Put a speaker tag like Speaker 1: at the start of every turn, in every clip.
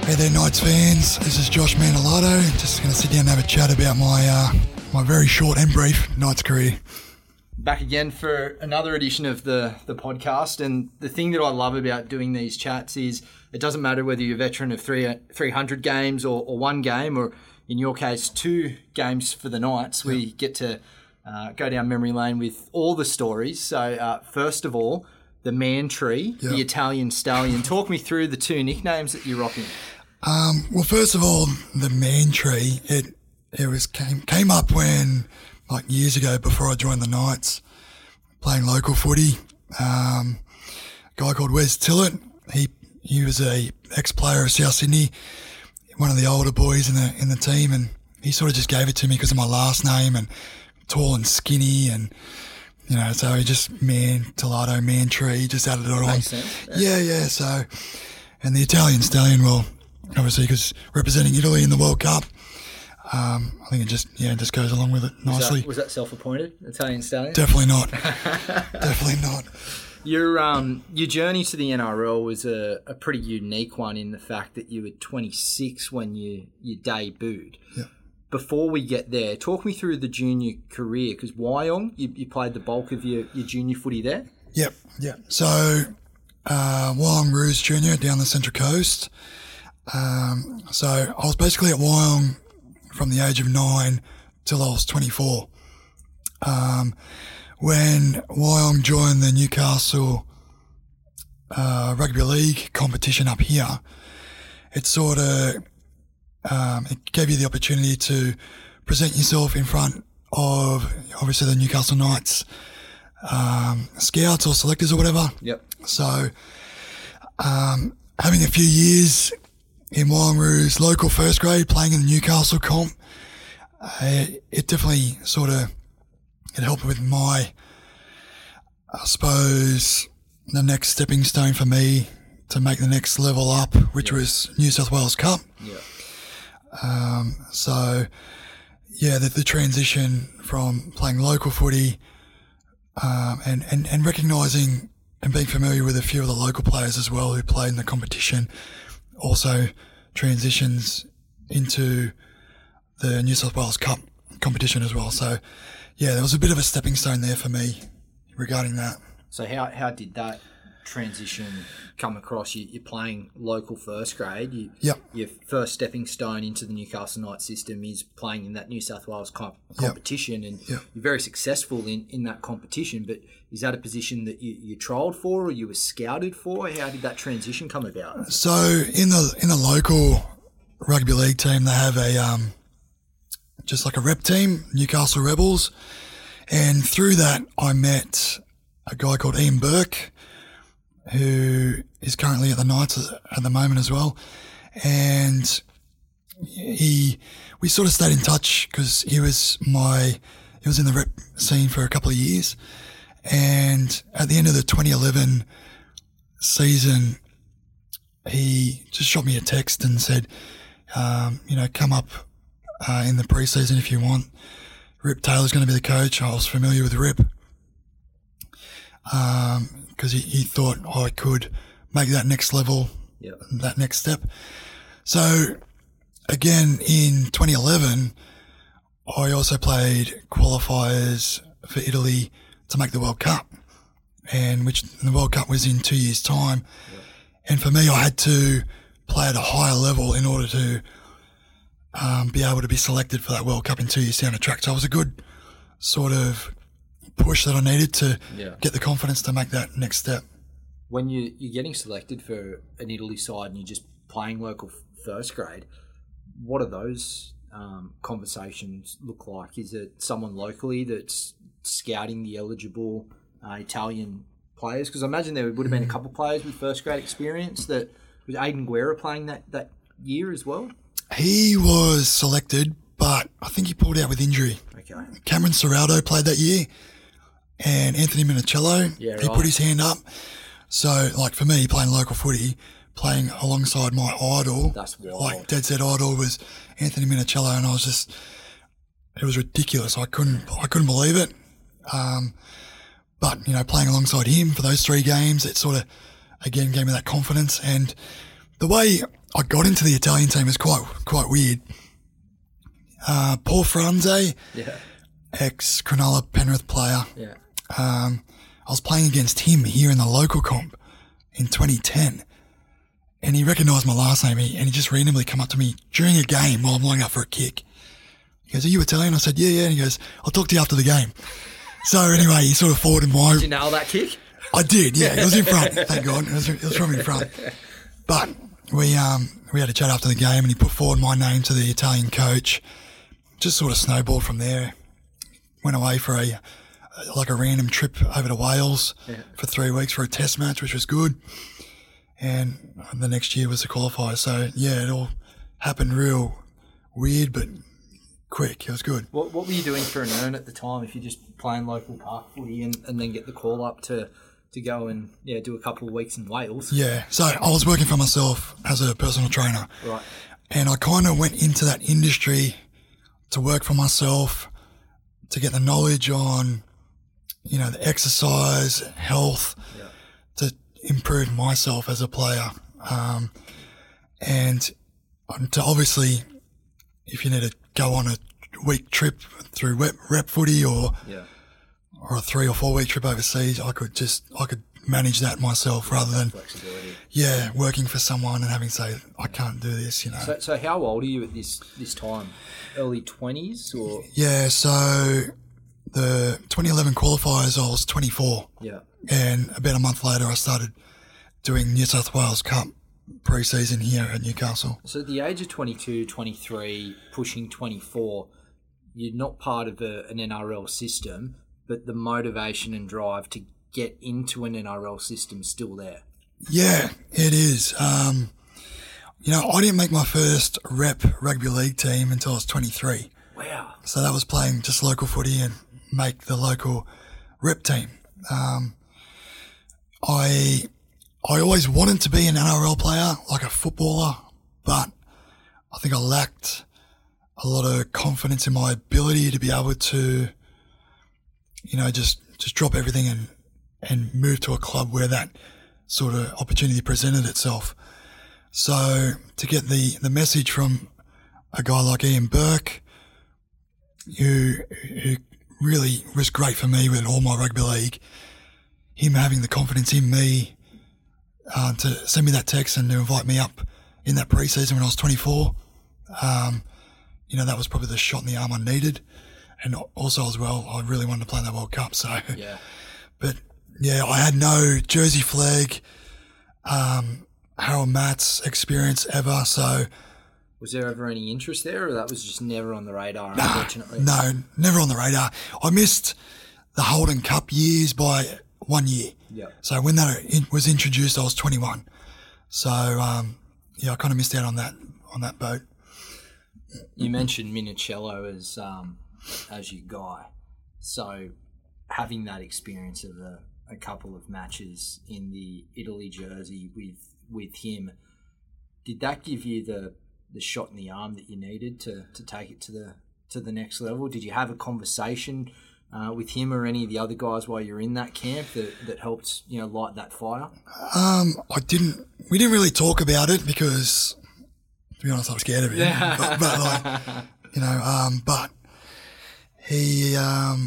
Speaker 1: Hey there, Knights fans. This is Josh Manolato. Just going to sit down and have a chat about my very short and brief Knights career.
Speaker 2: Back again for another edition of the podcast. And the thing that I love about doing these chats is it doesn't matter whether you're a veteran of 300 games or one game, or in your case, 2 games for the Knights. We get to go down memory lane with all the stories. So first of all, the Man Tree, the Italian Stallion. Talk me through the 2 nicknames that you're rocking.
Speaker 1: Well, first of all, the Man Tree, it came up when, like years ago before I joined the Knights, playing local footy. A guy called Wes Tillett, he was a ex-player of South Sydney, one of the older boys in the team, and he sort of just gave it to me because of my last name and tall and skinny, and you know, so he just Manolato, Man Tree, just added it on.
Speaker 2: Makes sense.
Speaker 1: Yeah. So, and the Italian Stallion, well, obviously because representing Italy in the World Cup, I think it just goes along with it nicely.
Speaker 2: Was that self-appointed, Italian Stallion?
Speaker 1: Definitely not. Definitely not.
Speaker 2: Your journey to the NRL was a pretty unique one in the fact that you were 26 when you debuted.
Speaker 1: Yeah. Before
Speaker 2: we get there, talk me through the junior career, because Wyong, you played the bulk of your junior footy there?
Speaker 1: Yep. So, Wyong Roos Junior down the Central Coast. So I was basically at Wyong from the age of 9 till I was 24. When Wyong joined the Newcastle Rugby League competition up here, it sort of it gave you the opportunity to present yourself in front of, obviously, the Newcastle Knights scouts or selectors or whatever.
Speaker 2: Yep.
Speaker 1: So having a few years in Wyong local first grade, playing in the Newcastle comp, it definitely it helped with my, I suppose, the next stepping stone for me to make the next level up, which was New South Wales Cup.
Speaker 2: Yeah.
Speaker 1: The transition from playing local footy and recognising and being familiar with a few of the local players as well who played in the competition also transitions into the New South Wales Cup competition as well. So, there was a bit of a stepping stone there for me regarding that.
Speaker 2: So how did that transition come across? You're playing local first grade. Your first stepping stone into the Newcastle Knights system is playing in that New South Wales competition, and you're very successful in that competition. But is that a position that you trialled for, or you were scouted for? How did that transition come about?
Speaker 1: So in the local rugby league team, they have a just like a rep team, Newcastle Rebels, and through that I met a guy called Ian Burke, who is currently at the Knights at the moment as well, and we sort of stayed in touch because he was in the rep scene for a couple of years, and at the end of the 2011 season, he just shot me a text and said, come up in the pre-season if you want. Rip Taylor's going to be the coach. I was familiar with Rip because he thought I could make that next level, that next step. So, again, in 2011, I also played qualifiers for Italy to make the World Cup, and the World Cup was in 2 years' time. Yep. And for me, I had to play at a higher level in order to be able to be selected for that World Cup in 2 years down the track. So it was a good sort of push that I needed to get the confidence to make that next step.
Speaker 2: When you're getting selected for an Italy side and you're just playing local first grade, what are those conversations look like? Is it someone locally that's scouting the eligible Italian players? Because I imagine there would have been a couple of players with first grade experience. Was Aidan Guerra playing that year as well?
Speaker 1: He was selected, but I think he pulled out with injury.
Speaker 2: Okay.
Speaker 1: Cameron Serrato played that year, and Anthony Minicello, he put his hand up. So, like for me, playing local footy, playing alongside my idol,
Speaker 2: that's wild.
Speaker 1: Like dead set idol was Anthony Minicello, and it was ridiculous. I couldn't believe it. But, playing alongside him for those 3 games, it sort of, again, gave me that confidence. And the way I got into the Italian team. It's quite weird. Paul Franze, ex-Cronulla Penrith player.
Speaker 2: Yeah.
Speaker 1: I was playing against him here in the local comp in 2010, and he recognised my last name, and he just randomly come up to me during a game while I'm lining up for a kick. He goes, "Are you Italian?" I said, "Yeah." And he goes, "I'll talk to you after the game." So anyway, he sort of forwarded my...
Speaker 2: Did you nail that kick?
Speaker 1: I did, yeah. It was in front, thank God. It was from in front. But we had a chat after the game, and he put forward my name to the Italian coach. Just sort of snowballed from there. Went away for a random trip over to Wales for 3 weeks for a test match, which was good. And the next year was the qualifier. So, yeah, it all happened real weird, but quick. It was good.
Speaker 2: What were you doing for an earn at the time if you're just playing local park footy and then get the call up to go and do a couple of weeks in Wales?
Speaker 1: Yeah. So I was working for myself as a personal trainer.
Speaker 2: Right.
Speaker 1: And I kind of went into that industry to work for myself, to get the knowledge on, the exercise, health, to improve myself as a player. And to obviously, if you need to go on a week trip through rep footy or a 3 or 4 week trip overseas, I could manage that myself rather than working for someone and having to say, I can't do this,
Speaker 2: So how old are you at this time? Early 20s or?
Speaker 1: Yeah, so the 2011 qualifiers, I was 24.
Speaker 2: Yeah.
Speaker 1: And about a month later, I started doing New South Wales Cup pre-season here at Newcastle.
Speaker 2: So at the age of 22, 23, pushing 24, you're not part of an NRL system, but the motivation and drive to get into an NRL system is still there.
Speaker 1: Yeah, it is. I didn't make my first rep rugby league team until I was 23.
Speaker 2: Wow.
Speaker 1: So that was playing just local footy and make the local rep team. I always wanted to be an NRL player, like a footballer, but I think I lacked a lot of confidence in my ability to be able to, just drop everything and move to a club where that sort of opportunity presented itself. So to get the message from a guy like Ian Burke, who really was great for me with all my rugby league, him having the confidence in me to send me that text and to invite me up in that pre-season when I was 24, that was probably the shot in the arm I needed. And also as well, I really wanted to play in that World Cup. So, but yeah, I had no jersey flag, Harold Matt's experience ever. So,
Speaker 2: was there ever any interest there, or that was just never on the radar, unfortunately?
Speaker 1: No, never on the radar. I missed the Holden Cup years by 1 year.
Speaker 2: Yeah. So
Speaker 1: when that was introduced, I was 21. So, I kind of missed out on that boat.
Speaker 2: You mentioned Minicello as your guy. So having that experience of a couple of matches in the Italy jersey with him, did that give you the shot in the arm that you needed to take it to the next level? Did you have a conversation with him or any of the other guys while you're in that camp that helped light that fire?
Speaker 1: We didn't really talk about it because, to be honest, I was scared of him. Yeah. But he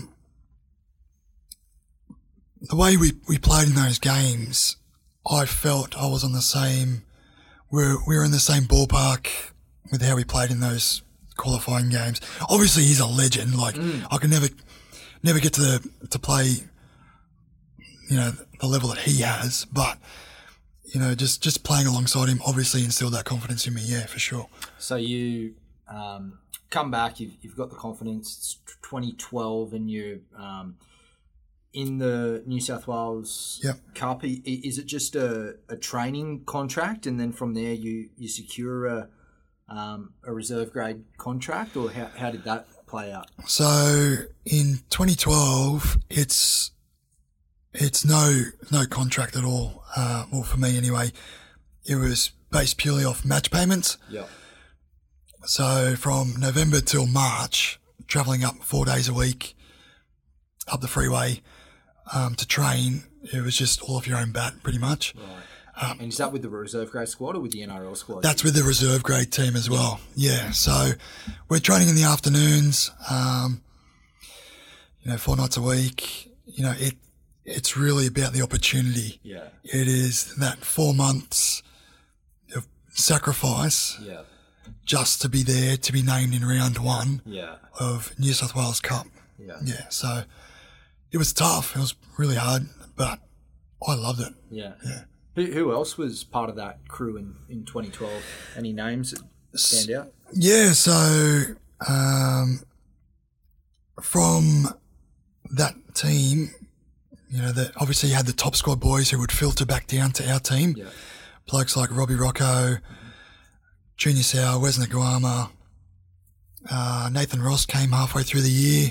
Speaker 1: the way we played in those games, I felt I was on the same. We were in the same ballpark with how we played in those qualifying games. Obviously, he's a legend. I can never get to play, the level that he has. But just playing alongside him obviously instilled that confidence in me. Yeah, for sure.
Speaker 2: So you come back. You've got the confidence. It's 2012, and you're in the New South Wales Cup. Is it just a training contract, and then from there you secure a reserve grade contract, or how did that play out?
Speaker 1: So in 2012, it's no contract at all. Well, for me anyway, it was based purely off match payments.
Speaker 2: Yeah.
Speaker 1: So from November till March, travelling up 4 days a week up the freeway to train, it was just all off your own bat, pretty much.
Speaker 2: And is that with the reserve grade squad or with the NRL squad?
Speaker 1: That's with the reserve grade team as well. Yeah. So we're training in the afternoons, 4 nights a week. It's really about the opportunity.
Speaker 2: Yeah.
Speaker 1: It is that 4 months of sacrifice just to be there, to be named in round 1 of New South Wales Cup.
Speaker 2: Yeah.
Speaker 1: Yeah. So it was tough. It was really hard, but I loved it.
Speaker 2: Yeah.
Speaker 1: Yeah.
Speaker 2: Who else was part of that crew in 2012? Any names that stand out?
Speaker 1: Yeah, so from that team, obviously you had the top squad boys who would filter back down to our team.
Speaker 2: Yeah.
Speaker 1: Blokes like Robbie Rocco, Junior Sauer, Wes Naguama, Nathan Ross came halfway through the year.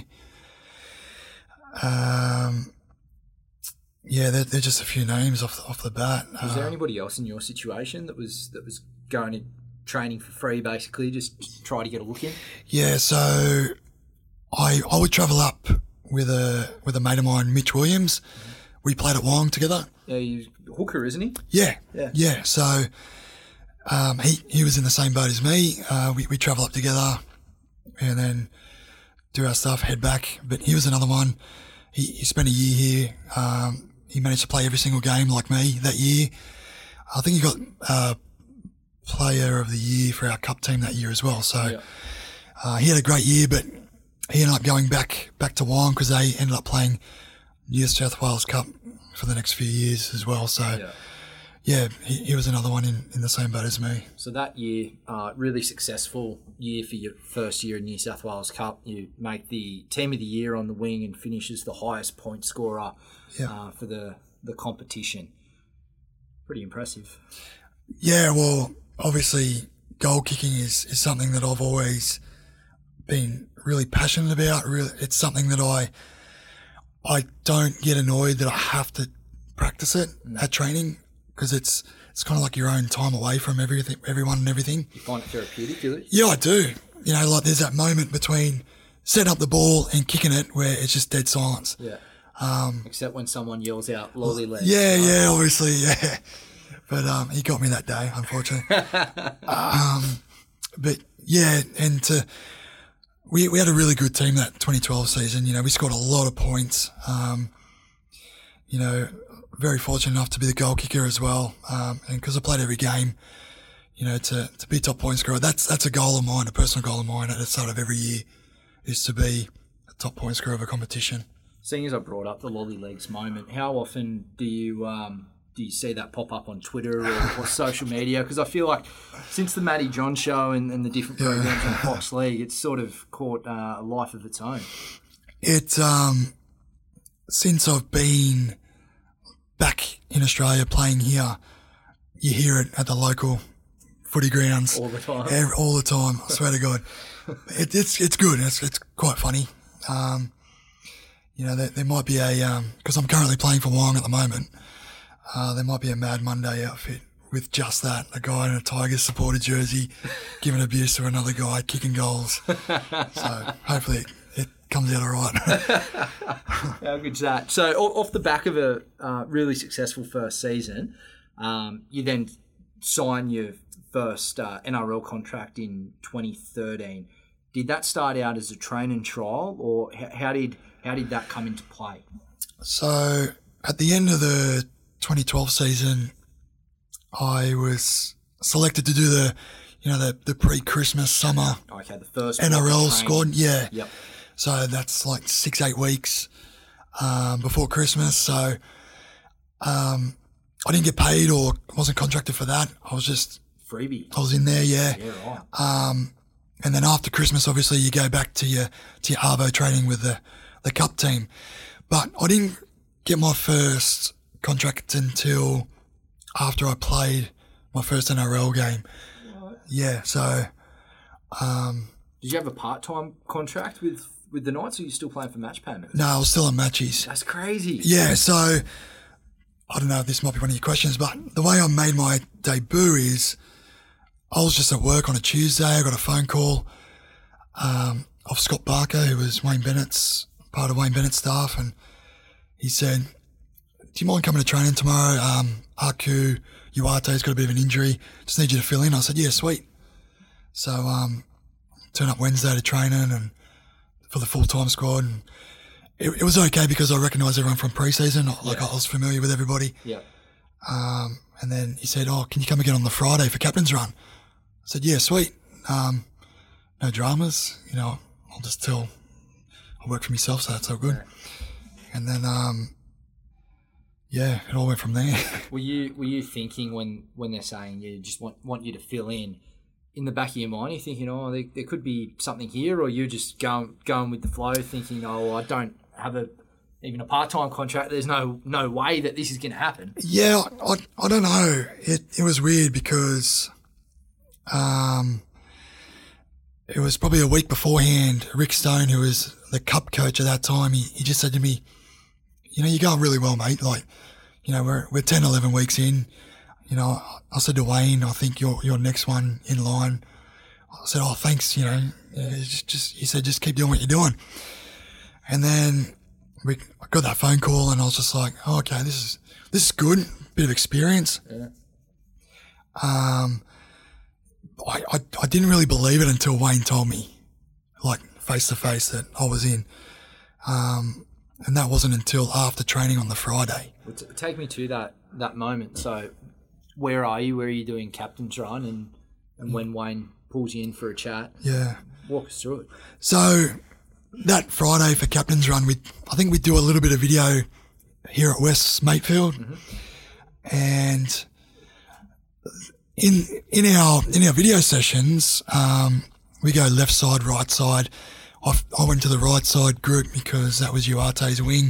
Speaker 1: Yeah, they're just a few names off the bat.
Speaker 2: Was there anybody else in your situation that was going to training for free, basically, just try to get a look in?
Speaker 1: Yeah, so I would travel up with a mate of mine, Mitch Williams. We played at Wong together.
Speaker 2: Yeah, he's a hooker, isn't he?
Speaker 1: Yeah. So he was in the same boat as me. We travel up together and then do our stuff, head back. But he was another one. He spent a year here. He managed to play every single game like me that year. I think he got Player of the Year for our cup team that year as well. So he had a great year, but he ended up going back to Wong because they ended up playing New South Wales Cup for the next few years as well. So he was another one in the same boat as me.
Speaker 2: So that year, really successful year for your first year in New South Wales Cup. You make the Team of the Year on the wing and finish as the highest point scorer for the competition. Pretty impressive.
Speaker 1: Yeah, well, obviously goal kicking is something that I've always been really passionate about. Really, it's something that I don't get annoyed that I have to practice it at training because it's kind of like your own time away from everyone and everything.
Speaker 2: You find it therapeutic, do you?
Speaker 1: Yeah, I do. Like there's that moment between setting up the ball and kicking it where it's just dead silence.
Speaker 2: Yeah. Except when someone yells out "lolly legs."
Speaker 1: Yeah, obviously, yeah. But he got me that day, unfortunately. But yeah, and we had a really good team that 2012 season. We scored a lot of points. Very fortunate enough to be the goal kicker as well. And because I played every game, to be top point scorer, that's a goal of mine, a personal goal of mine at the start of every year, is to be a top point scorer of a competition.
Speaker 2: Seeing as I brought up the lolly legs moment, how often do you see that pop up on Twitter or social media? Because I feel like since the Matty John show and the different programs on Fox League, it's sort of caught a life of its own.
Speaker 1: It's since I've been back in Australia playing here, you hear it at the local footy grounds
Speaker 2: all the time.
Speaker 1: All the time. I swear to God, it's good. It's quite funny. There might be because I'm currently playing for Wong at the moment. There might be a Mad Monday outfit with just that, a guy in a Tigers supporter jersey giving abuse to another guy, kicking goals. So hopefully it comes out all right.
Speaker 2: How good's that? So off the back of a really successful first season, you then sign your first NRL contract in 2013. Did that start out as a train and trial, or how did that come into play?
Speaker 1: So at the end of the 2012 season, I was selected to do the pre-Christmas summer
Speaker 2: the first
Speaker 1: NRL squad. Yeah.
Speaker 2: Yep.
Speaker 1: So that's like 6-8 weeks before Christmas. So I didn't get paid or wasn't contracted for that. I was just
Speaker 2: freebie.
Speaker 1: I was in there, yeah.
Speaker 2: Yeah, right.
Speaker 1: And then after Christmas, obviously, you go back to your Arvo training with the cup team. But I didn't get my first contract until after I played my first NRL game. What? Yeah, so...
Speaker 2: Did you have a part-time contract with the Knights, or are you still playing for match payments?
Speaker 1: No, I was still on matches.
Speaker 2: That's crazy.
Speaker 1: Yeah, so I don't know if this might be one of your questions, but the way I made my debut is I was just at work on a Tuesday. I got a phone call of Scott Barker, who was part of Wayne Bennett's staff, and he said, do you mind coming to training tomorrow? RQ Uate's got a bit of an injury. Just need you to fill in. I said, yeah, sweet. So turn up Wednesday to training and for the full-time squad. And it was okay because I recognised everyone from pre-season. Like I was familiar with everybody.
Speaker 2: Yeah.
Speaker 1: And then he said, can you come again on the Friday for captain's run? I said, yeah, sweet. No dramas. I'll just tell I work for myself, so that's all good. And then, it all went from there.
Speaker 2: Were you thinking when they're saying you just want you to fill in the back of your mind, you're thinking, there could be something here, or you're just going with the flow, thinking, I don't have even a part-time contract. There's no way that this is going to happen.
Speaker 1: Yeah, I don't know. It was weird because it was probably a week beforehand. Rick Stone, who was the cup coach at that time, he just said to me, you're going really well, mate. Like, we're 10, 11 weeks in. I said to Wayne, I think you're next one in line. I said, thanks, he said, just keep doing what you're doing. And then I got that phone call and I was just like, okay, this is good. Bit of experience.
Speaker 2: Yeah.
Speaker 1: I didn't really believe it until Wayne told me, like face to face, that I was in. And that wasn't until after training on the Friday.
Speaker 2: Take me to that moment. So where are you? Where are you doing captain's run? And when Wayne pulls you in for a chat, walk us through it. So
Speaker 1: that Friday for captain's run, I think we do a little bit of video here at West Matefield. Mm-hmm. And in our video sessions, we go left side, right side. I went to the right side group because that was Uate's wing.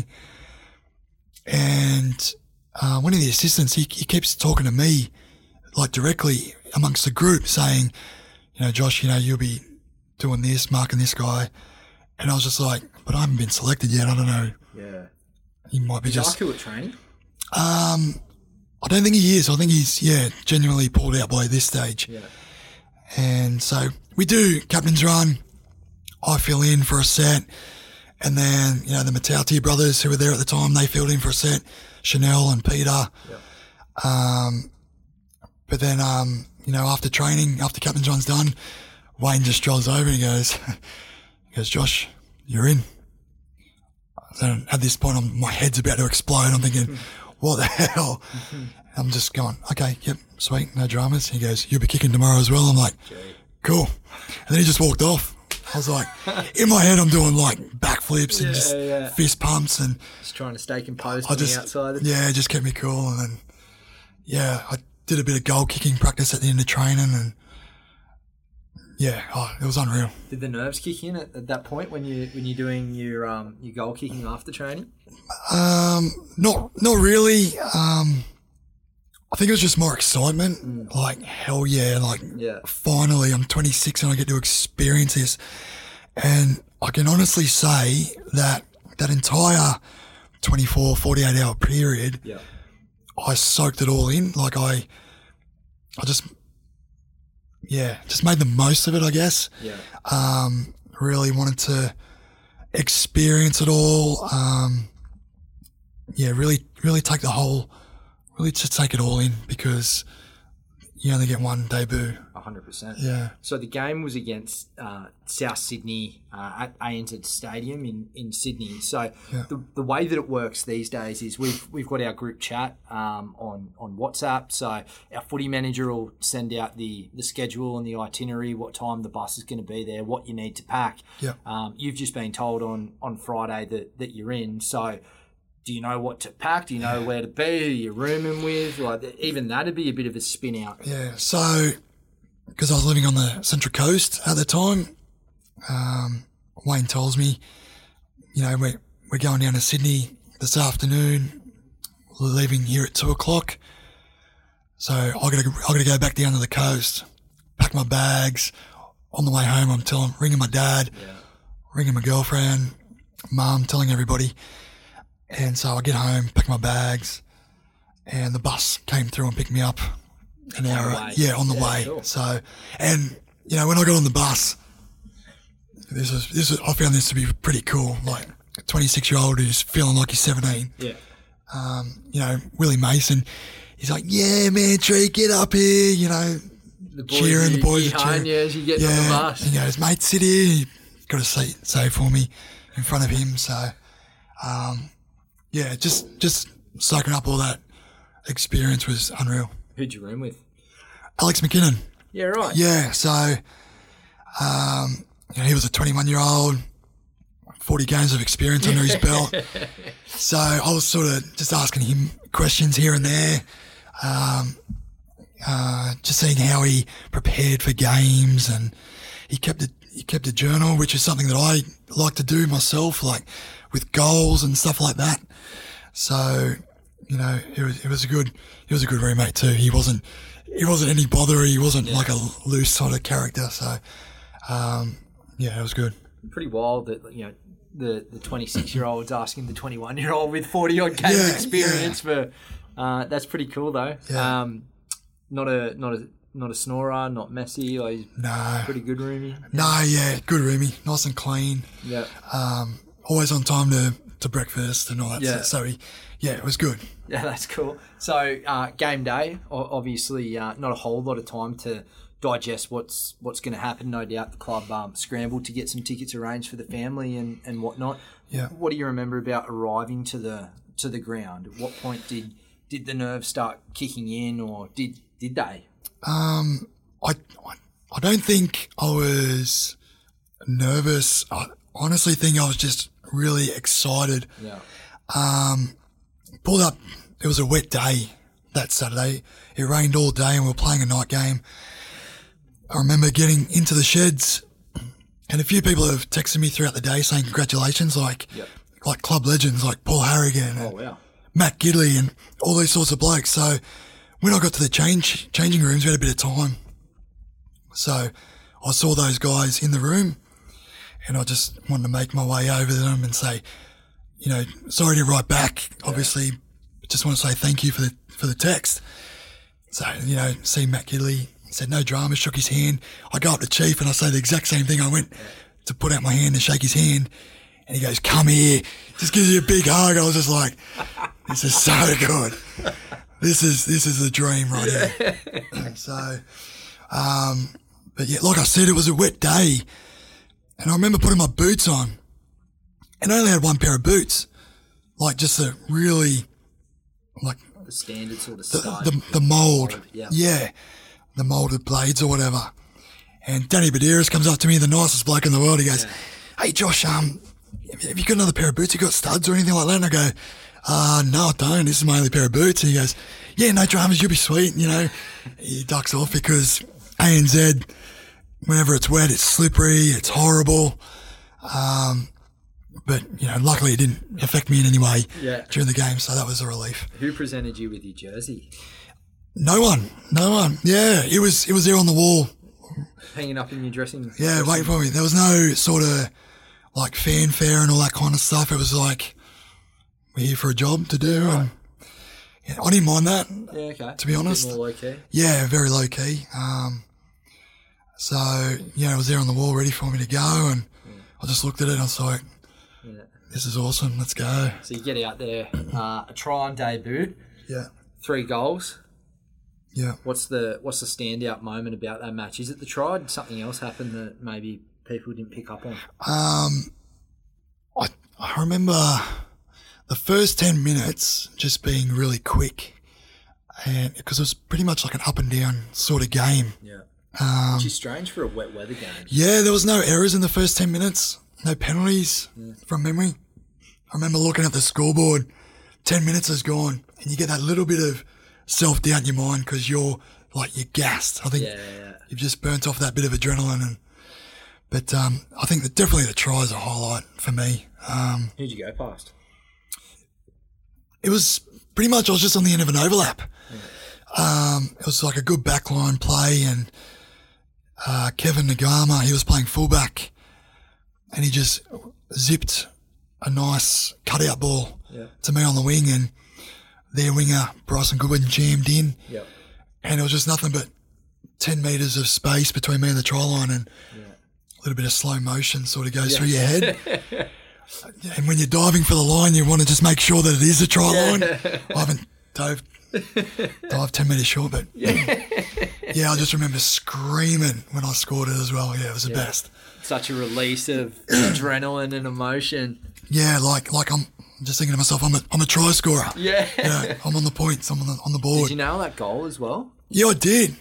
Speaker 1: And one of the assistants, he keeps talking to me, like directly amongst the group, saying, Josh, you'll be doing this, marking this guy. And I was just like, but I haven't been selected yet. I don't know.
Speaker 2: Yeah.
Speaker 1: He might be
Speaker 2: just... Is Arku at training?
Speaker 1: I don't think he is. I think he's, genuinely pulled out by this stage.
Speaker 2: Yeah.
Speaker 1: And so we do captain's run. I fill in for a set. And then, the Matauti brothers who were there at the time, they filled in for a set. Chanel and Peter. Yep. But then, after training, after captain's run's done, Wayne just strolls over and he goes, Josh, you're in. So at this point, my head's about to explode. I'm thinking, what the hell? I'm just going, okay, yep, sweet, no dramas. He goes, you'll be kicking tomorrow as well. I'm like, cool. And then he just walked off. I was like, in my head, I'm doing like backflips and just fist pumps and
Speaker 2: just trying to stay composed on the outside.
Speaker 1: Yeah, it just kept me cool. And then, I did a bit of goal kicking practice at the end of training, and it was unreal.
Speaker 2: Did the nerves kick in at that point when you're doing your goal kicking after training?
Speaker 1: Not really. I think it was just more excitement. Like, hell yeah. Like, finally, I'm 26 and I get to experience this. And I can honestly say that entire 24, 48 hour period, I soaked it all in. Like, I just made the most of it, I guess.
Speaker 2: Yeah.
Speaker 1: Really wanted to experience it all. Really take just take it all in, because you only get one debut.
Speaker 2: 100%.
Speaker 1: Yeah.
Speaker 2: So the game was against South Sydney at ANZ Stadium in Sydney. So the way that it works these days is we've got our group chat on WhatsApp. So our footy manager will send out the schedule and the itinerary, what time the bus is going to be there, what you need to pack.
Speaker 1: Yeah.
Speaker 2: You've just been told on Friday that you're in. So do you know what to pack? Do you know where to be? Who you're rooming with? Like, even that'd be a bit of a spin out.
Speaker 1: Yeah. So, because I was living on the Central Coast at the time, Wayne tells me, we're going down to Sydney this afternoon. We're leaving here at 2:00. So I gotta go back down to the coast, pack my bags. On the way home, I'm ringing my dad, ringing my girlfriend, mum, telling everybody. And so I get home, pack my bags, and the bus came through and picked me up an hour. On the way. Sure. So, and when I got on the bus, I found this to be pretty cool. Like a 26-year-old who's feeling like he's 17.
Speaker 2: Yeah.
Speaker 1: Willie Mason, he's like, yeah, man, Tree, get up here,
Speaker 2: The boys
Speaker 1: cheering, the boys are
Speaker 2: behind
Speaker 1: cheering.
Speaker 2: you as you get on the bus.
Speaker 1: And he goes, mate, sit here. He got a seat saved for me in front of him. So, just soaking up all that experience was unreal.
Speaker 2: Who'd you room with?
Speaker 1: Alex McKinnon.
Speaker 2: Yeah, right.
Speaker 1: Yeah, so he was a 21-year-old, 40 games of experience under his belt. So I was sort of just asking him questions here and there, just seeing how he prepared for games, and he kept a journal, which is something that I like to do myself, like with goals and stuff like that. So it was a good roommate too. He wasn't any bother. He wasn't like a loose sort of character. So it was good.
Speaker 2: Pretty wild that the 26-year-old's asking the 21-year-old with 40-odd games of experience for. That's pretty cool though.
Speaker 1: Yeah.
Speaker 2: Not a snorer, not messy.
Speaker 1: No.
Speaker 2: Pretty good roomie.
Speaker 1: No, yeah, good roomie, nice and clean.
Speaker 2: Yeah.
Speaker 1: Always on time to breakfast and all that stuff. So it was good.
Speaker 2: Yeah, that's cool. So game day, obviously not a whole lot of time to digest what's going to happen. No doubt the club scrambled to get some tickets arranged for the family and whatnot.
Speaker 1: Yeah.
Speaker 2: What do you remember about arriving to the ground? At what point did the nerves start kicking in, or did they?
Speaker 1: I don't think I was nervous. I honestly think I was just really excited.
Speaker 2: Yeah.
Speaker 1: Pulled up. It was a wet day that Saturday. It rained all day and we were playing a night game. I remember getting into the sheds, and a few people have texted me throughout the day saying congratulations, like club legends like Paul Harrigan and Matt Gidley and all these sorts of blokes. So when I got to the changing rooms, we had a bit of time. So I saw those guys in the room, and I just wanted to make my way over to them and say, sorry to write back. Obviously, just want to say thank you for the text. So, see Matt Gidley, said no drama, shook his hand. I go up to Chief and I say the exact same thing. I went to put out my hand and shake his hand, and he goes, come here. Just gives you a big hug. I was just like, this is so good. This is the dream right here. So, but yeah, like I said, it was a wet day, and I remember putting my boots on, and I only had one pair of boots, like just a really, like
Speaker 2: the standard sort of
Speaker 1: the mould, the moulded blades or whatever. And Danny Badeiras comes up to me, the nicest bloke in the world. He goes, "Hey Josh, have you got another pair of boots? You got studs or anything like that?" And I go, "No, I don't. This is my only pair of boots." And he goes, "Yeah, no dramas. You'll be sweet." He ducks off because ANZ, whenever it's wet, it's slippery, it's horrible. But luckily it didn't affect me in any way during the game, so that was a relief.
Speaker 2: Who presented you with your jersey?
Speaker 1: No one. Yeah, it was there on the wall,
Speaker 2: hanging up in your dressing.
Speaker 1: Yeah, waiting for me. There was no sort of like fanfare and all that kind of stuff. It was like, we're here for a job to do, and I didn't mind that.
Speaker 2: Yeah, okay.
Speaker 1: To be honest,
Speaker 2: a bit more low key.
Speaker 1: Yeah, very low key. So it was there on the wall, ready for me to go, and I just looked at it and I was like, this is awesome. Let's go.
Speaker 2: So you get out there, a try on debut.
Speaker 1: Yeah.
Speaker 2: 3 goals.
Speaker 1: Yeah.
Speaker 2: What's the standout moment about that match? Is it the try? Did something else happen that maybe people didn't pick up on?
Speaker 1: I remember the first 10 minutes just being really quick, and because it was pretty much like an up and down sort of game.
Speaker 2: Yeah. Which is strange for a wet weather game.
Speaker 1: Yeah, there was no errors in the first 10 minutes, no penalties from memory. I remember looking at the scoreboard, 10 minutes is gone, and you get that little bit of self-doubt in your mind because you're gassed. I think you've just burnt off that bit of adrenaline. But I think that definitely the try is a highlight for me.
Speaker 2: Who'd you go past?
Speaker 1: It was pretty much, I was just on the end of an overlap. It was like a good backline play, and Kevin Nagama, he was playing fullback, and he just zipped a nice cutout ball to me on the wing, and their winger, Bryson Goodwin, jammed in.
Speaker 2: Yep.
Speaker 1: And it was just nothing but 10 metres of space between me and the try line, and a little bit of slow motion sort of goes through your head. And when you're diving for the line, you want to just make sure that it is a try line. I haven't dived 10 metres short, but yeah, I just remember screaming when I scored it as well. Yeah, it was the best.
Speaker 2: Such a release of adrenaline and emotion.
Speaker 1: Yeah, like I'm just thinking to myself, I'm a try scorer.
Speaker 2: Yeah.
Speaker 1: You know, I'm on the points. I'm on the board.
Speaker 2: Did you nail that goal as well?
Speaker 1: Yeah, I did.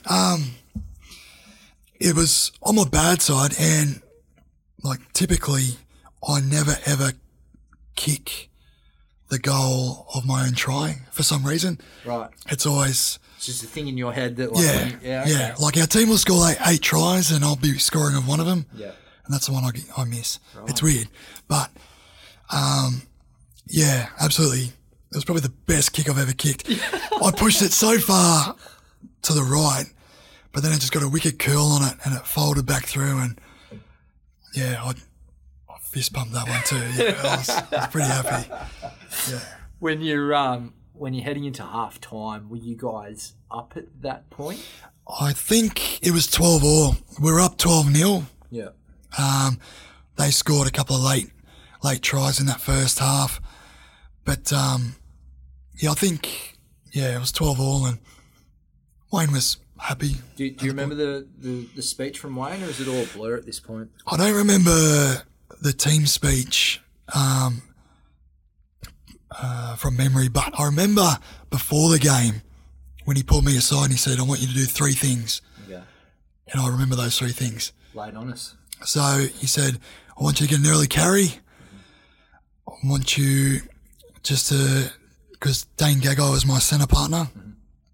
Speaker 1: It was on my bad side, and like typically, I never ever kick the goal of my own try for some reason.
Speaker 2: Right.
Speaker 1: It's always
Speaker 2: It's just a thing in your head that like
Speaker 1: yeah. Like our team will score like 8 tries, and I'll be scoring of one of them.
Speaker 2: Yeah.
Speaker 1: And that's the one I miss. Right. It's weird, but yeah, absolutely. It was probably the best kick I've ever kicked. I pushed it so far to the right, but then it just got a wicked curl on it, and it folded back through, and yeah, I fist pumped that one too. Yeah, I was pretty happy. Yeah.
Speaker 2: When you're heading into half time, were you guys up at that point?
Speaker 1: I think it was 12-all. We were up 12-0.
Speaker 2: Yeah.
Speaker 1: They scored a couple of late tries in that first half, but yeah, I think it was 12-all, and Wayne was happy.
Speaker 2: Do you remember the speech from Wayne, or is it all a blur at this point?
Speaker 1: I don't remember the team speech from memory, but I remember before the game when he pulled me aside and he said, "I want you to do 3 things."
Speaker 2: Yeah. And
Speaker 1: I remember those 3 things.
Speaker 2: Lay it on us.
Speaker 1: So he said, "I want you to get an early carry. I want you just to, because Dane Gagai was my centre partner." Mm-hmm.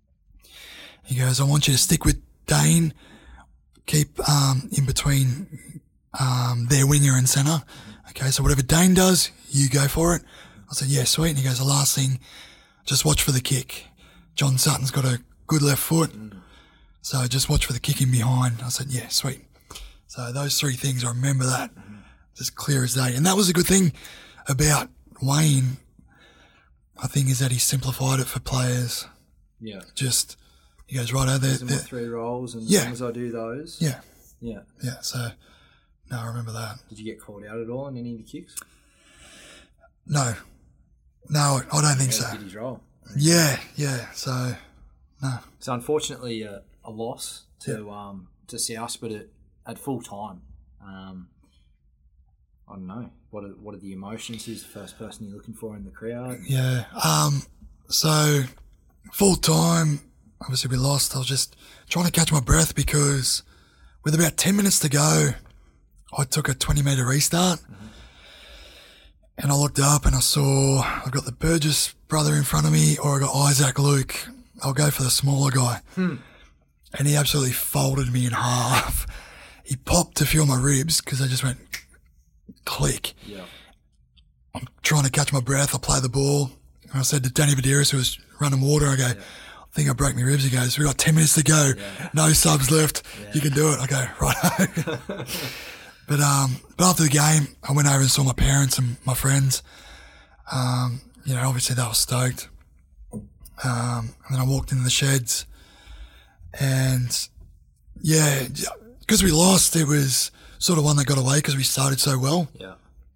Speaker 1: He goes, "I want you to stick with Dane, keep in between their winger and centre. Okay, so whatever Dane does, you go for it." I said, "Yeah, sweet." And he goes, "The last thing, just watch for the kick. John Sutton's got a good left foot, so just watch for the kick in behind." I said, "Yeah, sweet." So those 3 things, I remember that just clear as day. And that was a good thing about Wayne, I think, is that he simplified it for players.
Speaker 2: Yeah.
Speaker 1: Just, he goes, right out there.
Speaker 2: There's my 3 roles, and as long as I do those.
Speaker 1: Yeah.
Speaker 2: Yeah.
Speaker 1: Yeah, so, no, I remember that.
Speaker 2: Did you get called out at all in any of the kicks?
Speaker 1: No, I don't think so.
Speaker 2: Did his role?
Speaker 1: Yeah, so, no.
Speaker 2: So unfortunately, a loss to South, but at full time. I don't know. What are the emotions? Who's the first person you're looking for in the crowd?
Speaker 1: Yeah. So full time, obviously we lost. I was just trying to catch my breath because with about 10 minutes to go, I took a 20-metre restart. Mm-hmm. And I looked up and I saw I've got the Burgess brother in front of me, or I got Isaac Luke. I'll go for the smaller guy. And he absolutely folded me in half. He popped a few of my ribs because they just went click.
Speaker 2: Yeah.
Speaker 1: I'm trying to catch my breath. I play the ball. And I said to Danny Badiris, who was running water, I go, "I think I broke my ribs." He goes, "We've got 10 minutes to go. Yeah. No subs left. Yeah. You can do it." I go, "Right." But after the game, I went over and saw my parents and my friends. Obviously they were stoked. And then I walked into the sheds, and yeah, because we lost, it was sort of one that got away because we started so well.
Speaker 2: Yeah.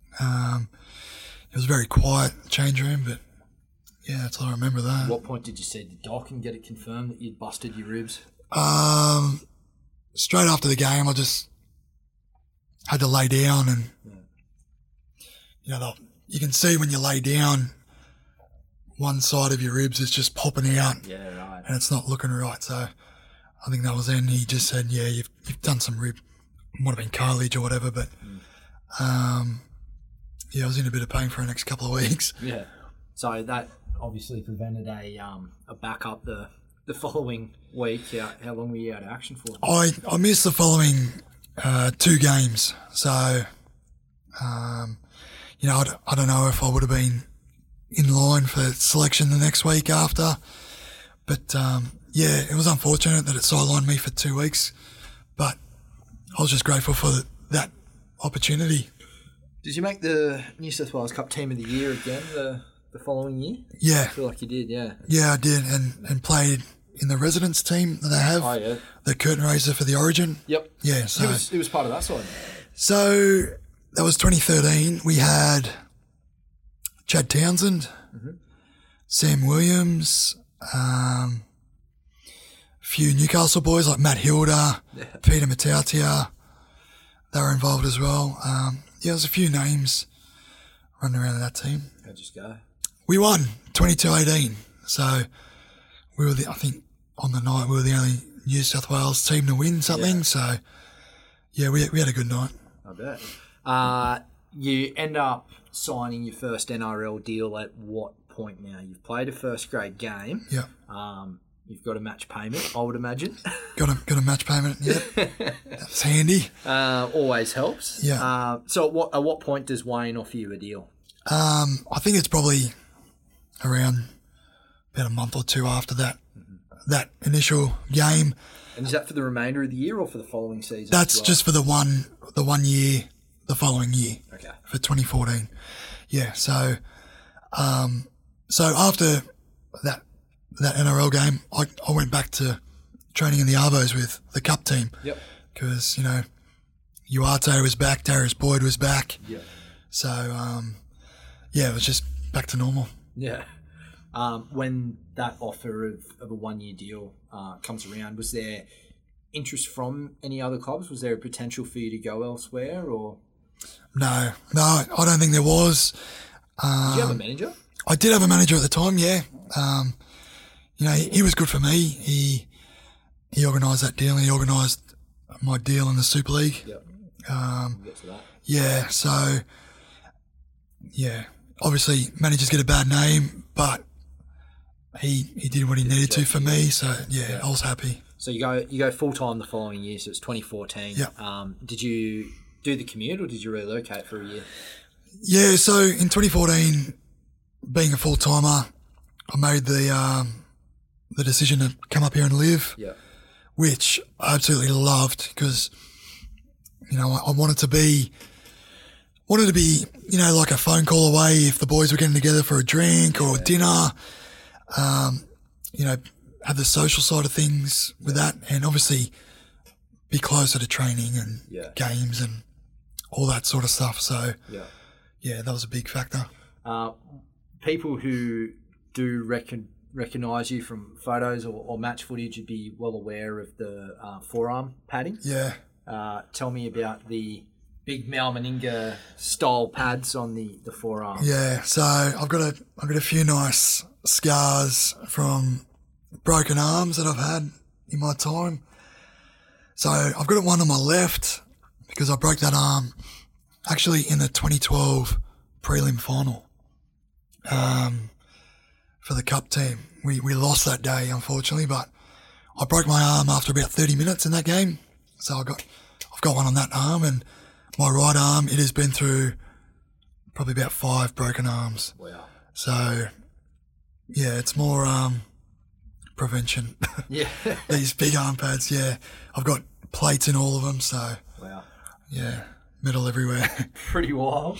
Speaker 1: It was a very quiet change room, but yeah, that's all I remember that.
Speaker 2: At what point did you see the doc and get it confirmed that you'd busted your ribs?
Speaker 1: Straight after the game, I just had to lay down, and you can see when you lay down, one side of your ribs is just popping out, and it's not looking right. So I think that was then. He just said, "Yeah, you've done some rib, might have been cartilage or whatever," but I was in a bit of pain for the next couple of weeks.
Speaker 2: Yeah, so that obviously prevented a backup the following week. How long were you out of action for?
Speaker 1: I missed the following 2 games, so I don't know if I would have been in line for selection the next week after, but it was unfortunate that it sidelined me for 2 weeks, but I was just grateful for that opportunity.
Speaker 2: Did you make the New South Wales Cup Team of the Year again the following year?
Speaker 1: Yeah,
Speaker 2: I feel like you did.
Speaker 1: Yeah, I did, and played in the residence team that they have.
Speaker 2: Oh, yeah.
Speaker 1: The curtain raiser for the Origin.
Speaker 2: Yep.
Speaker 1: Yeah, so
Speaker 2: it was part of that side.
Speaker 1: So that was 2013. We had Chad Townsend, Sam Williams, a few Newcastle boys like Matt Hilda, Peter Matautia. They were involved as well. There's a few names running around that team.
Speaker 2: How'd you go?
Speaker 1: We won 22-18. So we were I think on the night we were the only New South Wales team to win something. So yeah, we had a good night.
Speaker 2: I bet. You end up signing your first NRL deal at what point now? You've played a first grade game.
Speaker 1: Yeah.
Speaker 2: You've got a match payment, I would imagine.
Speaker 1: Got a match payment, yeah. That's handy.
Speaker 2: Always helps.
Speaker 1: Yeah.
Speaker 2: So at what point does Wayne offer you a deal?
Speaker 1: I think it's probably around about a month or two after that initial game.
Speaker 2: And is that for the remainder of the year or for the following season?
Speaker 1: That's just for the one year, the following year.
Speaker 2: Okay.
Speaker 1: For 2014. Yeah. So after that NRL game, I went back to training in the Arvos with the Cup team.
Speaker 2: Yep.
Speaker 1: Because, Uarte was back, Darius Boyd was back.
Speaker 2: Yep.
Speaker 1: So, it was just back to normal.
Speaker 2: Yeah. When that offer of a 1 year deal comes around, was there interest from any other clubs? Was there a potential for you to go elsewhere or?
Speaker 1: No, I don't think there was.
Speaker 2: Did you have a manager?
Speaker 1: I did have a manager at the time, yeah. He was good for me. He organised that deal. He organised my deal in the Super League.
Speaker 2: Yep. We'll get to that.
Speaker 1: Yeah, so, obviously managers get a bad name, but he did what he needed to for me, so, I was happy.
Speaker 2: So you go full-time the following year, so it's 2014.
Speaker 1: Yeah.
Speaker 2: Did you do the commute or did you relocate for a year?
Speaker 1: Yeah, so in 2014, being a full-timer, I made the decision to come up here and live, which I absolutely loved because, I wanted to be, like a phone call away if the boys were getting together for a drink or dinner, have the social side of things with that and obviously be closer to training and games and all that sort of stuff. So, that was a big factor.
Speaker 2: People who do recognise you from photos or match footage would be well aware of the forearm padding.
Speaker 1: Yeah.
Speaker 2: Tell me about the big Mal Meninga style pads on the forearm.
Speaker 1: Yeah, so I've got a few nice scars from broken arms that I've had in my time. So I've got one on my left because I broke that arm actually in the 2012 prelim final for the Cup team. We lost that day, unfortunately, but I broke my arm after about 30 minutes in that game. So I've got one on that arm, and my right arm, it has been through probably about 5 broken arms.
Speaker 2: Wow.
Speaker 1: So, it's more prevention.
Speaker 2: Yeah.
Speaker 1: These big arm pads, I've got plates in all of them, so.
Speaker 2: Wow.
Speaker 1: Yeah, metal everywhere.
Speaker 2: Pretty wild.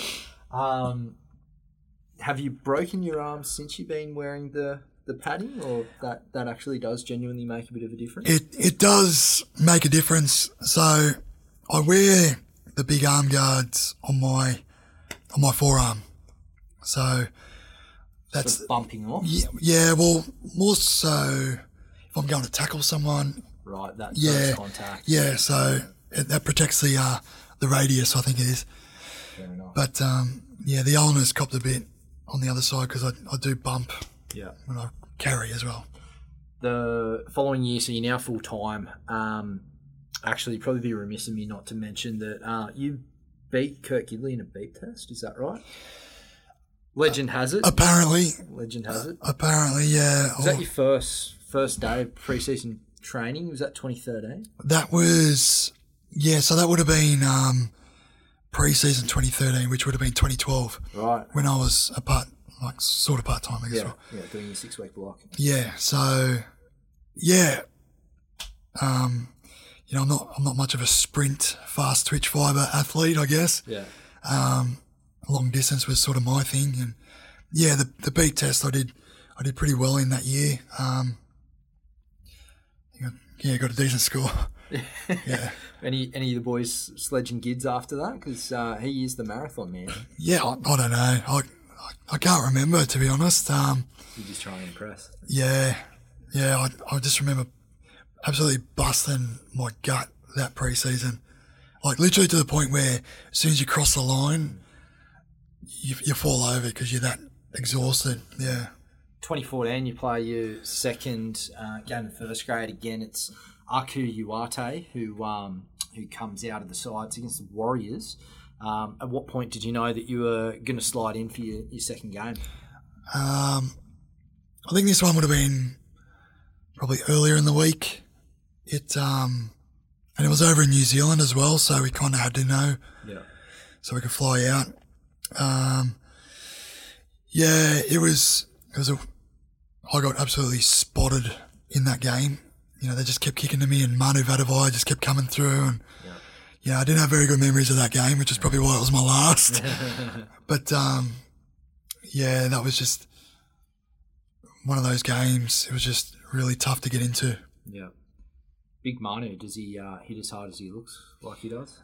Speaker 2: Have you broken your arm since you've been wearing the padding, or that actually does genuinely make a bit of a difference?
Speaker 1: It does make a difference. So I wear the big arm guards on my forearm. So that's
Speaker 2: sort of bumping off.
Speaker 1: Yeah. Well, more so if I'm going to tackle someone.
Speaker 2: Right. That first contact.
Speaker 1: Yeah. So that protects the radius, I think it is.
Speaker 2: Fair enough.
Speaker 1: But the ulnar's copped a bit on the other side because I do bump.
Speaker 2: Yeah.
Speaker 1: When I carry as well.
Speaker 2: The following year, so you're now full time. Actually, probably be remiss of me not to mention that you beat Kurt Gidley in a beep test. Is that right? Legend has it.
Speaker 1: Apparently.
Speaker 2: Legend has it.
Speaker 1: Apparently, yeah.
Speaker 2: Was that your first day of pre-season training? Was that 2013?
Speaker 1: That was, so that would have been pre-season 2013, which would have been 2012.
Speaker 2: Right.
Speaker 1: When I was sort of part-time, I guess.
Speaker 2: Yeah, doing your 6-week block.
Speaker 1: Yeah, so, I'm not much of a sprint, fast twitch fibre athlete, I guess.
Speaker 2: Yeah.
Speaker 1: Long distance was sort of my thing, and the beat test I did pretty well in that year. Got a decent score. Yeah.
Speaker 2: Any of the boys sledging Gids after that? Because he is the marathon man.
Speaker 1: Yeah, I don't know. I can't remember, to be honest.
Speaker 2: You're just trying to impress.
Speaker 1: Yeah. I just remember absolutely busting my gut that pre-season. Like, literally to the point where as soon as you cross the line, you fall over because you're that exhausted. Yeah.
Speaker 2: 2014, you play your second game in first grade. Again, it's Aku Uate who comes out of the sides against the Warriors. At what point did you know that you were going to slide in for your second game?
Speaker 1: I think this one would have been probably earlier in the week. And it was over in New Zealand as well, so we kind of had to know, so we could fly out. I got absolutely spotted in that game. You know, they just kept kicking to me, and Manu Vadavai just kept coming through, and I didn't have very good memories of that game, which is probably why it was my last. But that was just one of those games. It was just really tough to get into.
Speaker 2: Yeah. Big Manu, does he hit as hard as he looks like he does?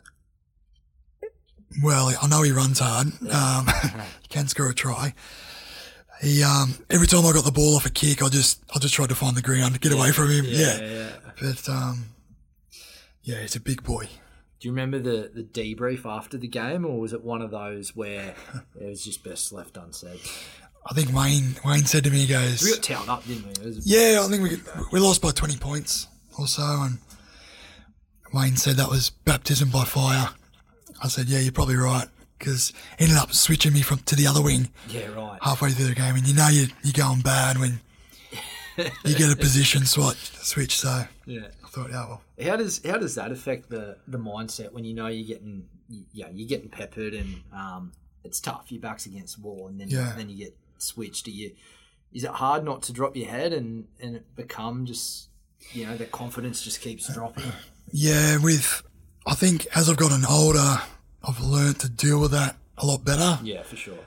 Speaker 1: Well, I know he runs hard. He can score a try. He every time I got the ball off a kick, I just tried to find the ground to get away from him. But he's a big boy.
Speaker 2: Do you remember the debrief after the game, or was it one of those where it was just best left unsaid?
Speaker 1: I think Wayne said to me, he goes,
Speaker 2: we got towed up, didn't we?
Speaker 1: I think we lost by 20 points or so, and Wayne said that was baptism by fire. I said, yeah, you're probably right, because he ended up switching me to the other wing.
Speaker 2: Yeah, right.
Speaker 1: Halfway through the game, and you're going bad when you get a position switch. So
Speaker 2: yeah,
Speaker 1: I thought, well.
Speaker 2: How does that affect the mindset when you know you're getting peppered and it's tough, your back's against the wall, and then you get switched? Is it hard not to drop your head and it become just, the confidence just keeps dropping?
Speaker 1: Yeah, I think as I've gotten older, I've learnt to deal with that a lot better.
Speaker 2: Yeah, for sure.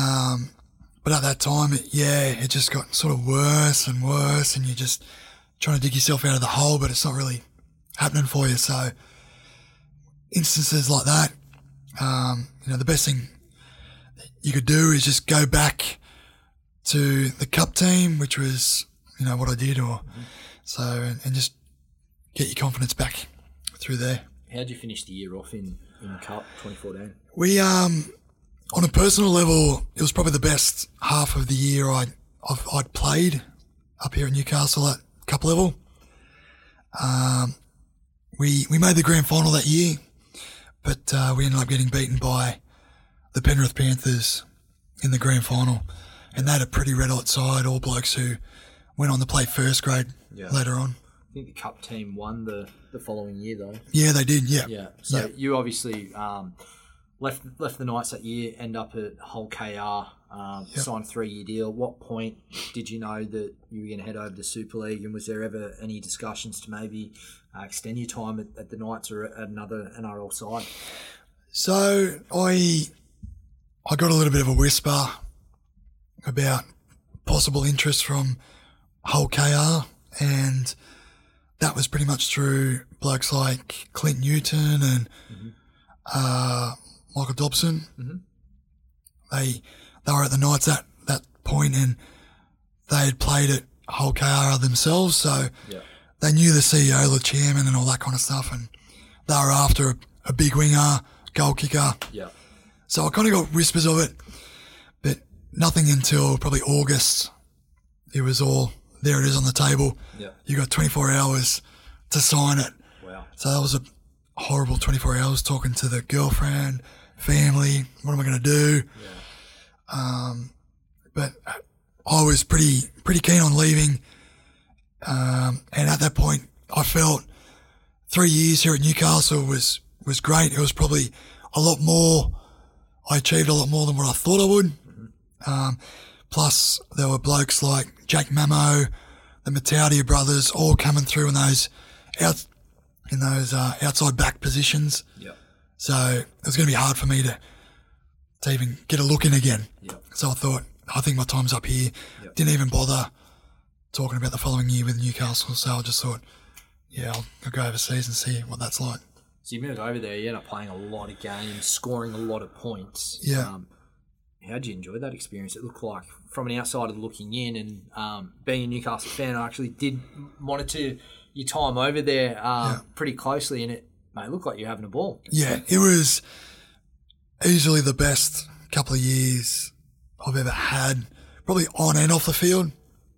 Speaker 1: But at that time, it just got sort of worse and worse, and you're just trying to dig yourself out of the hole, but it's not really happening for you. So instances like that, the best thing you could do is just go back to the cup team, which was, what I did, and just get your confidence back through there.
Speaker 2: How'd you finish the year off in Cup 2014?
Speaker 1: We, on a personal level, it was probably the best half of the year I'd played up here in Newcastle at cup level. We made the grand final that year, but we ended up getting beaten by the Penrith Panthers in the grand final, and they had a pretty red hot side, all blokes who went on to play first grade later on.
Speaker 2: I think the cup team won the following year, though.
Speaker 1: Yeah, they did. Yeah.
Speaker 2: Yeah. So you obviously left the Knights that year, end up at Hull KR, signed a 3-year deal. What point did you know that you were going to head over to Super League, and was there ever any discussions to maybe extend your time at the Knights or at another NRL side?
Speaker 1: So I got a little bit of a whisper about possible interest from Hull KR, and that was pretty much through blokes like Clint Newton and Michael Dobson. Mm-hmm. They were at the Knights at that point, and they had played at Hull KR themselves, so they knew the CEO, the chairman, and all that kind of stuff, and they were after a big winger, goal kicker.
Speaker 2: Yeah.
Speaker 1: So I kind of got whispers of it, but nothing until probably August. It was all, there it is on the table.
Speaker 2: Yeah.
Speaker 1: You got 24 hours to sign it.
Speaker 2: Wow. So
Speaker 1: that was a horrible 24 hours talking to the girlfriend, family, what am I going to do? Yeah. But I was pretty keen on leaving. And at that point, I felt 3 years here at Newcastle was great. It was probably a lot more. I achieved a lot more than what I thought I would. Mm-hmm. Plus, there were blokes like Jack Mamo, the Mataudia brothers, all coming through in those outside back positions.
Speaker 2: Yep.
Speaker 1: So it was going to be hard for me to even get a look in again.
Speaker 2: Yep.
Speaker 1: So I think my time's up here. Yep. Didn't even bother talking about the following year with Newcastle. So I just thought, I'll go overseas and see what that's like.
Speaker 2: So you moved over there, you ended up playing a lot of games, scoring a lot of points.
Speaker 1: Yeah.
Speaker 2: How'd you enjoy that experience? It looked like, from an outsider looking in, and being a Newcastle fan, I actually did monitor your time over there pretty closely, and it looked like you're having a ball.
Speaker 1: Yeah, it was easily the best couple of years I've ever had, probably on and off the field.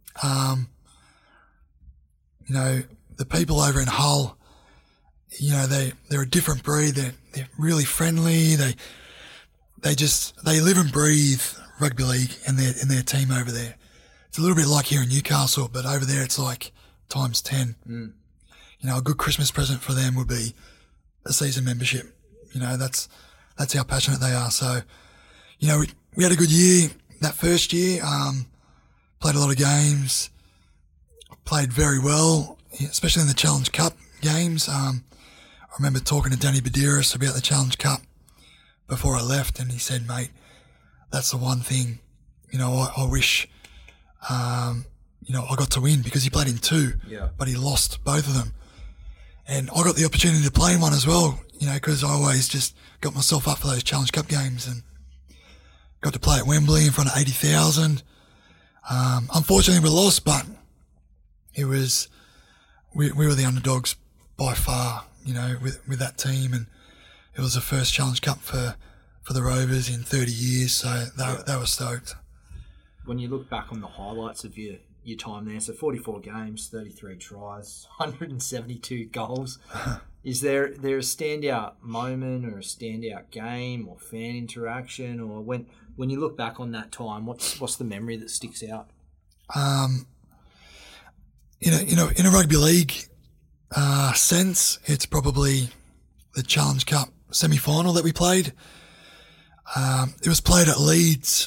Speaker 1: You know, the people over in Hull, you know, they're a different breed. They're really friendly. They live and breathe rugby league and their team over there. It's a little bit like here in Newcastle, but over there it's like times 10. You know, a good Christmas present for them would be a season membership. You know, that's how passionate they are. So, you know, we had a good year that first year. Played a lot of games. Played very well, especially in the Challenge Cup games. I remember talking to Danny Badiris about the Challenge Cup before I left, and he said, mate, that's the one thing, you know, I wish, you know, I got to win, because he played in 2, but he lost both of them. And I got the opportunity to play in one as well, you know, because I always just got myself up for those Challenge Cup games and got to play at Wembley in front of 80,000. Unfortunately, we lost, but it was, we were the underdogs by far, you know, with that team, and it was the first Challenge Cup for the Rovers in 30 years, so they were stoked.
Speaker 2: When you look back on the highlights of your time there, so 44 games, 33 tries, 172 goals, is there a standout moment or a standout game or fan interaction, or when you look back on that time, what's the memory that sticks out? In a rugby league sense, it's probably the Challenge Cup semi-final that we played. It was played at Leeds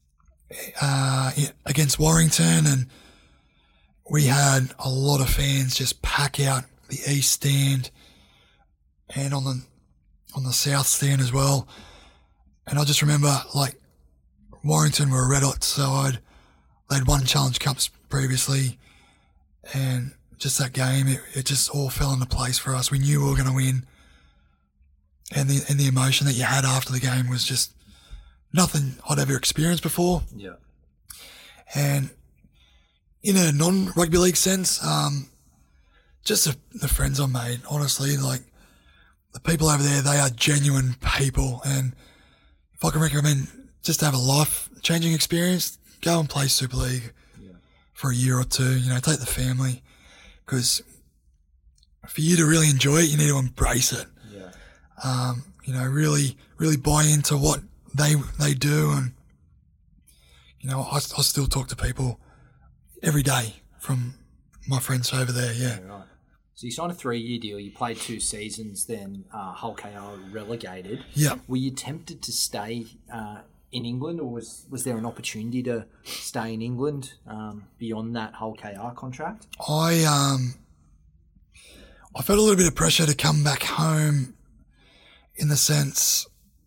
Speaker 2: against Warrington, and we had a lot of fans just pack out the east stand and on the south stand as well. And I just remember, like, Warrington were a red hot side. They'd won Challenge Cups previously, and just that game, it just all fell into place for us. We knew we were going to win, and the emotion that you had after the game was just nothing I'd ever experienced before. Yeah.
Speaker 1: And in a non-rugby league sense, just the friends I made, honestly, like, the people over there, they are genuine people, and if I can recommend just to have a life-changing experience, go and play Super League for a year or 2, you know, take the family, because for you to really enjoy it, you need to embrace it. Yeah. You know, really buy into what they do, and, you know, I still talk to people every day from my friends over there, yeah.
Speaker 2: Right. So you signed a 3-year deal, you played 2 seasons, then Hull KR relegated.
Speaker 1: Yeah.
Speaker 2: Were you tempted to stay in England, or was there an opportunity to stay in England beyond that Hull KR contract?
Speaker 1: I felt a little bit of pressure to come back home, in the sense,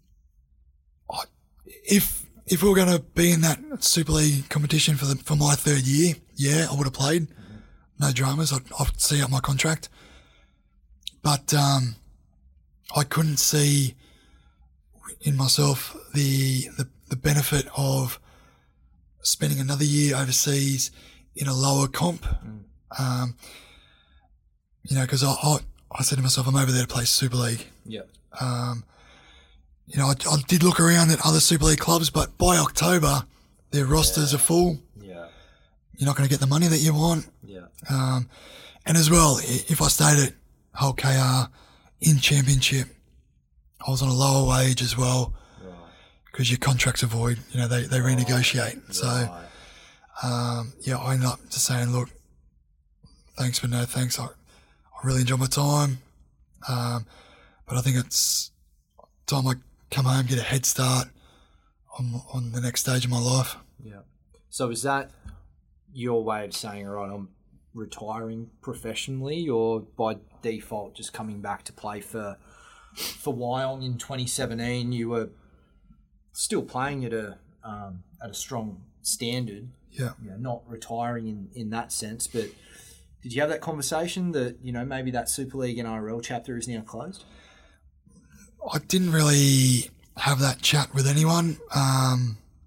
Speaker 1: if we were going to be in that Super League competition for my 3rd year, yeah, I would have played. No dramas. I'd see out my contract. But I couldn't see in myself the benefit of spending another year overseas in a lower comp. You know, because I said to myself, I'm over there to play Super League.
Speaker 2: Yeah.
Speaker 1: You know, I did look around at other Super League clubs, but by October, their rosters are full. Yeah. You're not going to get the money that you want. Yeah. And as well, if I stayed at Hull KR in Championship, I was on a lower wage as well, because your contracts are void. You know, they renegotiate. Right. So, yeah, I ended up just saying, look, thanks but no thanks. I really enjoyed my time, but I think it's time I come home, get a head start on the next stage of my life.
Speaker 2: Yeah. So is that your way of saying, all right, I'm retiring professionally, or by default just coming back to play for Wyong in 2017? You were still playing at a strong standard.
Speaker 1: Yeah.
Speaker 2: You know, not retiring in that sense, but did you have that conversation that, you know, maybe that Super League and NRL chapter is now closed?
Speaker 1: I didn't really have that chat with anyone.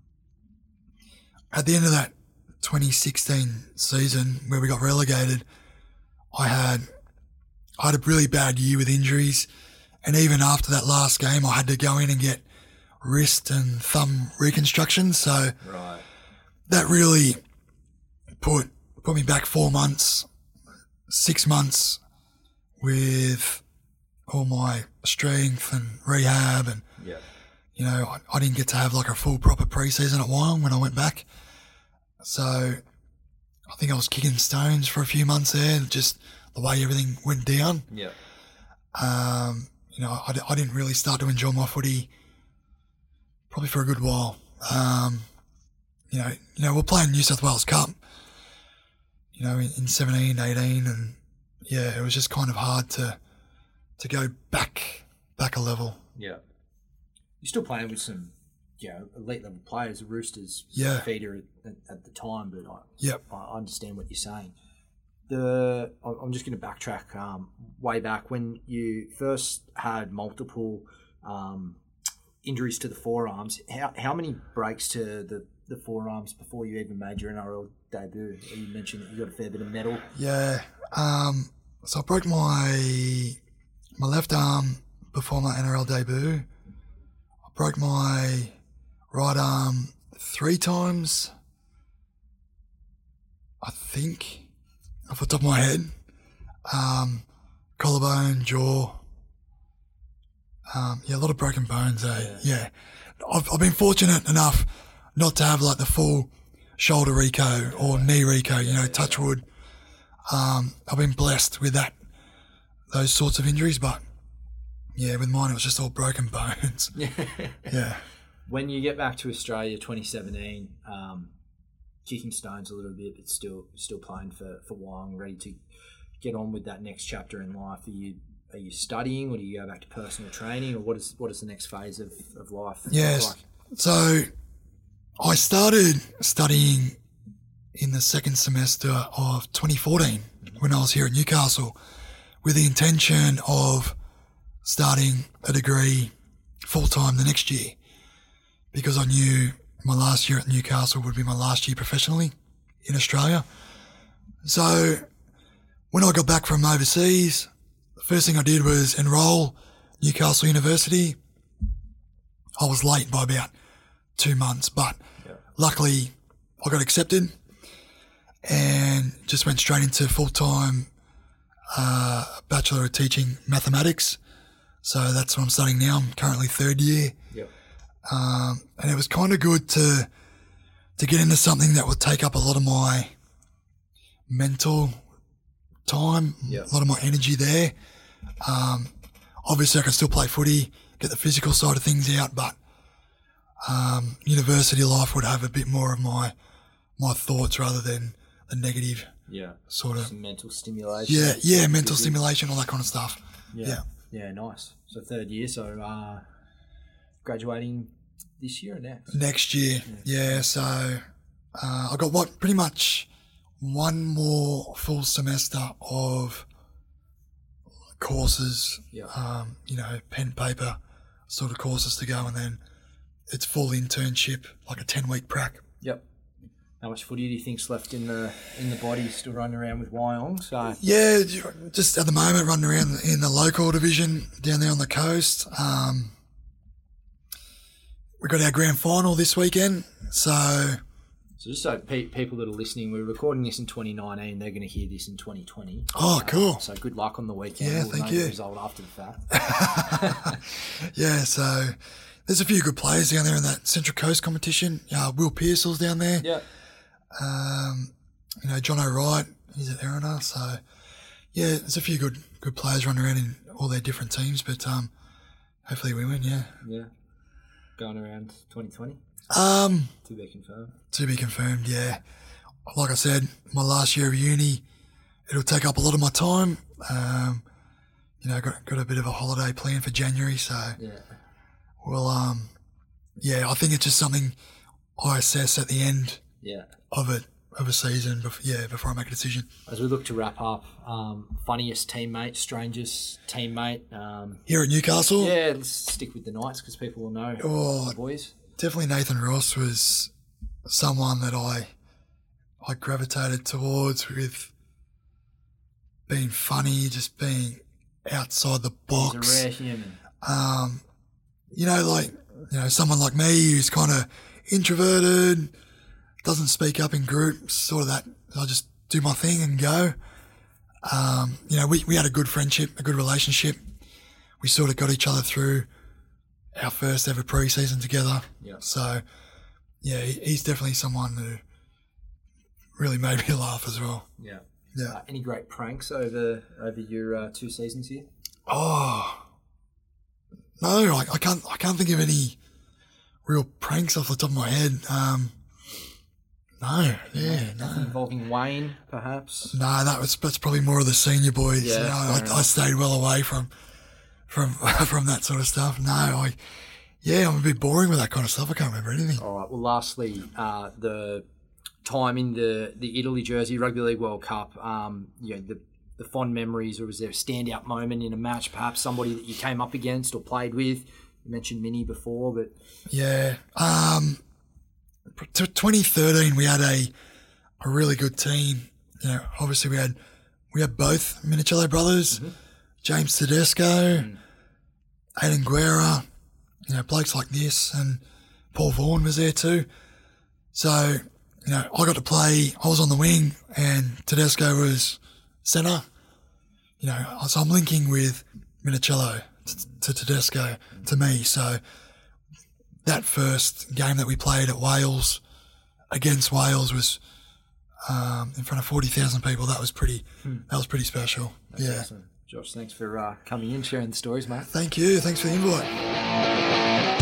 Speaker 1: at the end of that 2016 season where we got relegated, I had a really bad year with injuries, and even after that last game, I had to go in and get wrist and thumb reconstructions. So
Speaker 2: Right.
Speaker 1: that really put me back 4 months, 6 months with all my strength and rehab, and
Speaker 2: Yeah.
Speaker 1: you know, I didn't get to have like a full proper preseason at Wyong when I went back. So I think I was kicking stones for a few months there, just the way everything went down.
Speaker 2: Yeah.
Speaker 1: You know, I didn't really start to enjoy my footy probably for a good while. You know, we're playing New South Wales Cup, you know, in 17, 18, and yeah, it was just kind of hard to go back a level.
Speaker 2: Yeah. You're still playing with some, you know, elite level players, the Roosters
Speaker 1: Yeah.
Speaker 2: feeder at the time, but
Speaker 1: Yep.
Speaker 2: I understand what you're saying. I'm just going to backtrack way back when you first had multiple injuries to the forearms. How many breaks to the forearms before you even made your NRL debut? You mentioned that you got a fair bit of metal.
Speaker 1: Yeah. So I broke my left arm before my NRL debut. I broke my right arm 3 times, I think, off the top of my head. Collarbone, jaw. Yeah, a lot of broken bones. Yeah. I've been fortunate enough not to have like the full shoulder reco or knee reco, you know, touch wood. I've been blessed with those sorts of injuries, but yeah, with mine it was just all broken bones. Yeah.
Speaker 2: When you get back to Australia, 2017, kicking stones a little bit, but still playing for Wyong, ready to get on with that next chapter in life. Are you studying, or do you go back to personal training, or what is the next phase of life?
Speaker 1: Yes.
Speaker 2: Like?
Speaker 1: So I started studying in the second semester of 2014 when I was here at Newcastle, with the intention of starting a degree full-time the next year, because I knew my last year at Newcastle would be my last year professionally in Australia. So when I got back from overseas, the first thing I did was enroll Newcastle University. I was late by about 2 months, but luckily I got accepted and just went straight into full-time Bachelor of Teaching Mathematics. So that's what I'm studying now. I'm currently 3rd year.
Speaker 2: Yep.
Speaker 1: And it was kind of good to get into something that would take up a lot of my mental time, a lot of my energy there. Obviously I can still play footy, get the physical side of things out, but university life would have a bit more of my thoughts rather than the negative sort of.
Speaker 2: Some mental stimulation.
Speaker 1: Yeah, mental stimulation, all that kind of stuff.
Speaker 2: Yeah, nice. So 3rd year, so graduating this year or next?
Speaker 1: Next year, yeah. So I got pretty much one more full semester of courses, you know, pen, paper sort of courses to go, and then it's full internship, like a 10-week prac.
Speaker 2: Yep. How much footy do you think's left in the body? Still running around with Wyong? So
Speaker 1: yeah, just at the moment running around in the local division down there on the coast. We got our grand final this weekend, so
Speaker 2: just so people that are listening, we're recording this in 2019. They're going to hear this in 2020.
Speaker 1: Oh, cool.
Speaker 2: So good luck on the weekend.
Speaker 1: Yeah,
Speaker 2: we'll
Speaker 1: thank
Speaker 2: know
Speaker 1: you.
Speaker 2: The result after the fact.
Speaker 1: Yeah, so there's a few good players down there in that Central Coast competition. Will Pearsall's down there.
Speaker 2: Yeah.
Speaker 1: You know, John O'Wright, he's at Erina. So yeah, there's a few good players running around in all their different teams, but hopefully we win. Yeah.
Speaker 2: Going around 2020. To be confirmed.
Speaker 1: To be confirmed. Yeah. Like I said, my last year of uni, it'll take up a lot of my time. You know, got a bit of a holiday planned for January, so we'll I think it's just something I assess at the end of a season before I make a decision.
Speaker 2: As we look to wrap up, funniest teammate, strangest teammate?
Speaker 1: Here at Newcastle?
Speaker 2: Yeah, let's stick with the Knights because people will know the boys.
Speaker 1: Definitely Nathan Ross was someone that I gravitated towards with being funny, just being outside the box.
Speaker 2: He's a rare human.
Speaker 1: Someone like me who's kind of introverted, doesn't speak up in groups, sort of that. I just do my thing and go. We had a good friendship, a good relationship. We sort of got each other through our first ever pre-season together.
Speaker 2: Yeah.
Speaker 1: So, yeah, he's definitely someone who really made me laugh as well.
Speaker 2: Yeah.
Speaker 1: Yeah.
Speaker 2: Any great pranks over your 2 seasons here?
Speaker 1: Oh, no, I can't think of any real pranks off the top of my head.
Speaker 2: Nothing involving Wayne, perhaps?
Speaker 1: No, that's probably more of the senior boys.
Speaker 2: Yeah,
Speaker 1: I stayed well away from that sort of stuff. No, I'm a bit boring with that kind of stuff. I can't remember anything.
Speaker 2: All right. Well, lastly, the time in the Italy jersey Rugby League World Cup. The fond memories, or was there a standout moment in a match? Perhaps somebody that you came up against or played with. You mentioned Minnie before, but
Speaker 1: yeah. 2013, we had a really good team. Obviously we had both Minicello brothers, James Tedesco, Aidan Guerra, blokes like this, and Paul Vaughan was there too. So, I got to play. I was on the wing, and Tedesco was centre. So I'm linking with Minicello to Tedesco to me. So that first game that we played at Wales, against Wales, was in front of 40,000 people. That was pretty special. That's
Speaker 2: awesome. Josh, thanks for coming in, sharing the stories, mate.
Speaker 1: Thank you. Thanks for the invite.